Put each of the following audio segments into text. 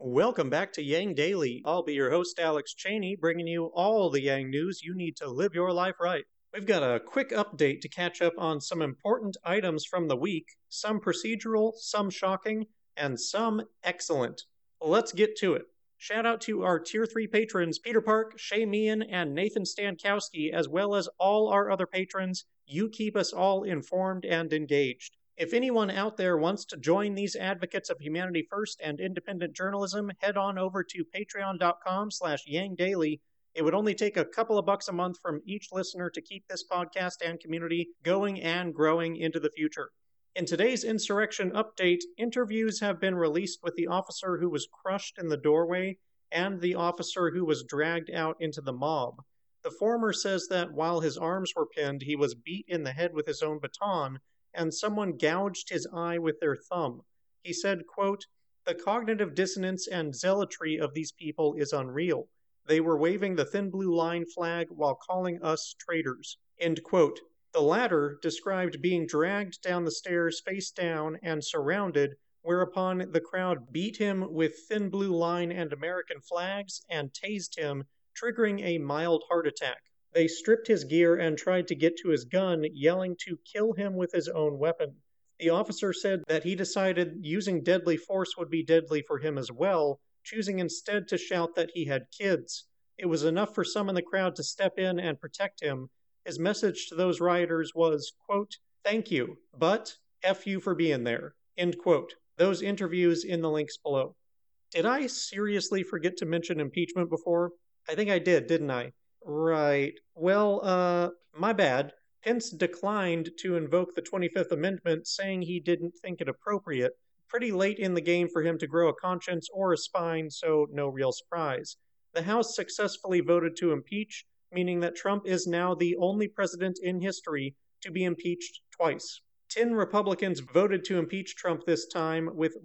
Welcome back to Yang Daily. I'll be your host, Alex Cheney, bringing you all the Yang news you need to live your life right. We've got a quick update to catch up on some important items from the week, some procedural, some shocking, and some excellent. Let's get to it. Shout out to our Tier 3 patrons, Peter Park, Shay Meehan, and Nathan Stankowski, as well as all our other patrons. You keep us all informed and engaged. If anyone out there wants to join these advocates of humanity first and independent journalism, head on over to patreon.com/yangdaily. It would only take a couple of bucks a month from each listener to keep this podcast and community going and growing into the future. In today's insurrection update, interviews have been released with the officer who was crushed in the doorway and the officer who was dragged out into the mob. The former says that while his arms were pinned, he was beat in the head with his own baton, and someone gouged his eye with their thumb. He said, quote, "The cognitive dissonance and zealotry of these people is unreal. They were waving the thin blue line flag while calling us traitors." End quote. The latter described being dragged down the stairs face down and surrounded, whereupon the crowd beat him with thin blue line and American flags and tased him, triggering a mild heart attack. They stripped his gear and tried to get to his gun, yelling to kill him with his own weapon. The officer said that he decided using deadly force would be deadly for him as well, choosing instead to shout that he had kids. It was enough for some in the crowd to step in and protect him. His message to those rioters was, quote, "Thank you, but F you for being there." End quote. Those interviews in the links below. Did I seriously forget to mention impeachment before? I think I did, didn't I? Right. Well, my bad. Pence declined to invoke the 25th Amendment, saying he didn't think it appropriate. Pretty late in the game for him to grow a conscience or a spine, so no real surprise. The House successfully voted to impeach, meaning that Trump is now the only president in history to be impeached twice. 10 Republicans voted to impeach Trump this time, with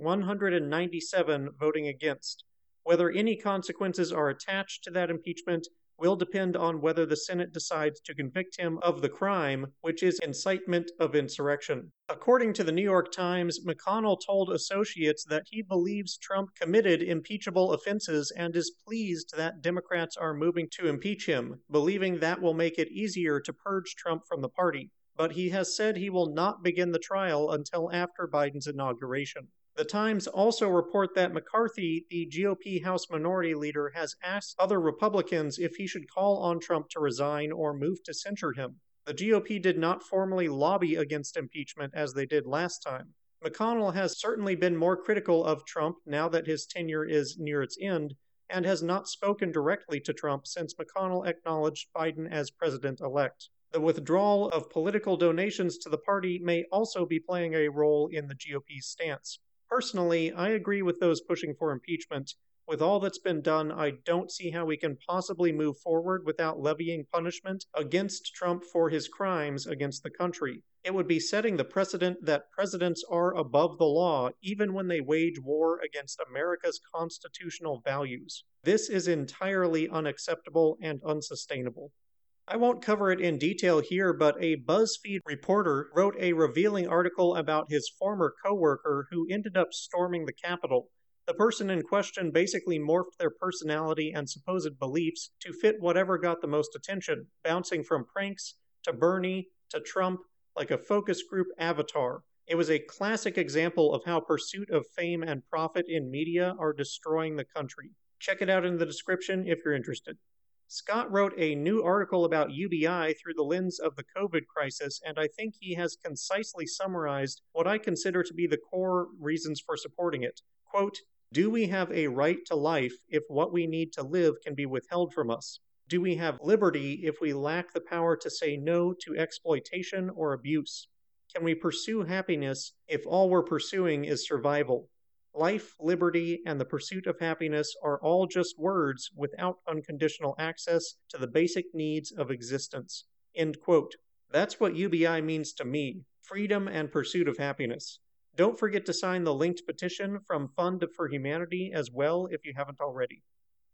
197 voting against. Whether any consequences are attached to that impeachment will depend on whether the Senate decides to convict him of the crime, which is incitement of insurrection. According to the New York Times, McConnell told associates that he believes Trump committed impeachable offenses and is pleased that Democrats are moving to impeach him, believing that will make it easier to purge Trump from the party. But he has said he will not begin the trial until after Biden's inauguration. The Times also report that McCarthy, the GOP House Minority Leader, has asked other Republicans if he should call on Trump to resign or move to censure him. The GOP did not formally lobby against impeachment as they did last time. McConnell has certainly been more critical of Trump now that his tenure is near its end, and has not spoken directly to Trump since McConnell acknowledged Biden as president-elect. The withdrawal of political donations to the party may also be playing a role in the GOP's stance. Personally, I agree with those pushing for impeachment. With all that's been done, I don't see how we can possibly move forward without levying punishment against Trump for his crimes against the country. It would be setting the precedent that presidents are above the law even when they wage war against America's constitutional values. This is entirely unacceptable and unsustainable. I won't cover it in detail here, but a BuzzFeed reporter wrote a revealing article about his former coworker who ended up storming the Capitol. The person in question basically morphed their personality and supposed beliefs to fit whatever got the most attention, bouncing from pranks to Bernie to Trump like a focus group avatar. It was a classic example of how pursuit of fame and profit in media are destroying the country. Check it out in the description if you're interested. Scott wrote a new article about UBI through the lens of the COVID crisis, and I think he has concisely summarized what I consider to be the core reasons for supporting it. Quote, "Do we have a right to life if what we need to live can be withheld from us? Do we have liberty if we lack the power to say no to exploitation or abuse? Can we pursue happiness if all we're pursuing is survival? Life, liberty, and the pursuit of happiness are all just words without unconditional access to the basic needs of existence." End quote. That's what UBI means to me: freedom and pursuit of happiness. Don't forget to sign the linked petition from Fund for Humanity as well if you haven't already.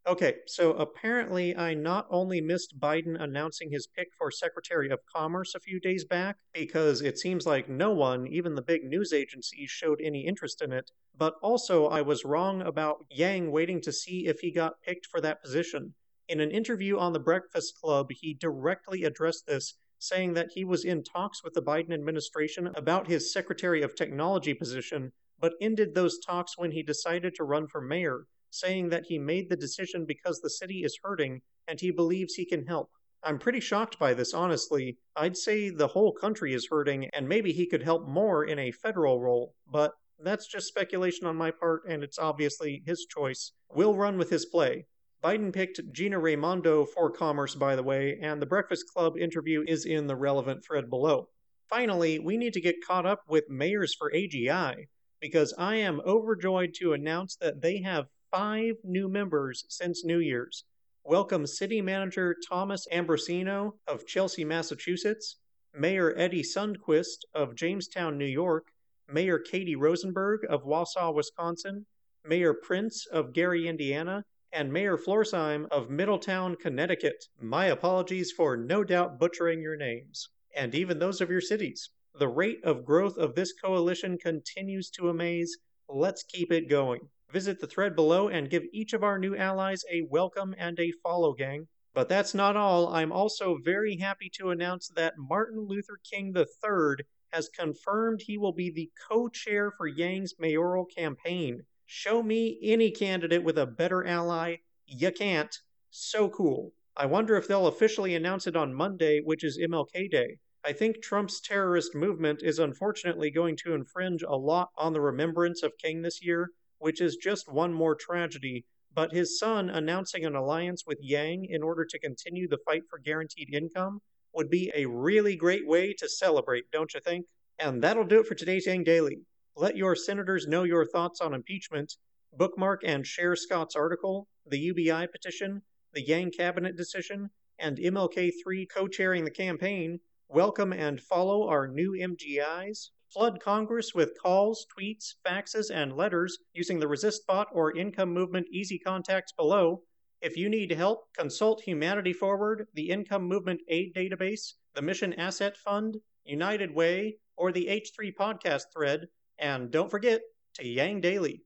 Okay, so apparently I not only missed Biden announcing his pick for Secretary of Commerce a few days back, because it seems like no one, even the big news agencies, showed any interest in it, but also I was wrong about Yang waiting to see if he got picked for that position. In an interview on The Breakfast Club, he directly addressed this, saying that he was in talks with the Biden administration about his Secretary of Technology position, but ended those talks when he decided to run for mayor, saying that he made the decision because the city is hurting and he believes he can help. I'm pretty shocked by this, honestly. I'd say the whole country is hurting and maybe he could help more in a federal role, but that's just speculation on my part and it's obviously his choice. We'll run with his play. Biden picked Gina Raimondo for Commerce, by the way, and the Breakfast Club interview is in the relevant thread below. Finally, we need to get caught up with mayors for AGI, because I am overjoyed to announce that they have 5 new members since New Year's. Welcome City Manager Thomas Ambrosino of Chelsea, Massachusetts, Mayor Eddie Sundquist of Jamestown, New York, Mayor Katie Rosenberg of Wausau, Wisconsin, Mayor Prince of Gary, Indiana, and Mayor Florsheim of Middletown, Connecticut. My apologies for no doubt butchering your names, and even those of your cities. The rate of growth of this coalition continues to amaze. Let's keep it going. Visit the thread below and give each of our new allies a welcome and a follow, gang. But that's not all. I'm also very happy to announce that Martin Luther King III has confirmed he will be the co-chair for Yang's mayoral campaign. Show me any candidate with a better ally. You can't. So cool. I wonder if they'll officially announce it on Monday, which is MLK Day. I think Trump's terrorist movement is unfortunately going to infringe a lot on the remembrance of King this year, which is just one more tragedy, but his son announcing an alliance with Yang in order to continue the fight for guaranteed income would be a really great way to celebrate, don't you think? And that'll do it for today's Yang Daily. Let your senators know your thoughts on impeachment. Bookmark and share Scott's article, the UBI petition, the Yang cabinet decision, and MLK3 co-chairing the campaign. Welcome and follow our new MGIs. Flood Congress with calls, tweets, faxes, and letters using the ResistBot or Income Movement Easy Contacts below. If you need help, consult Humanity Forward, the Income Movement Aid Database, the Mission Asset Fund, United Way, or the H3 podcast thread. And don't forget to Yang Daily.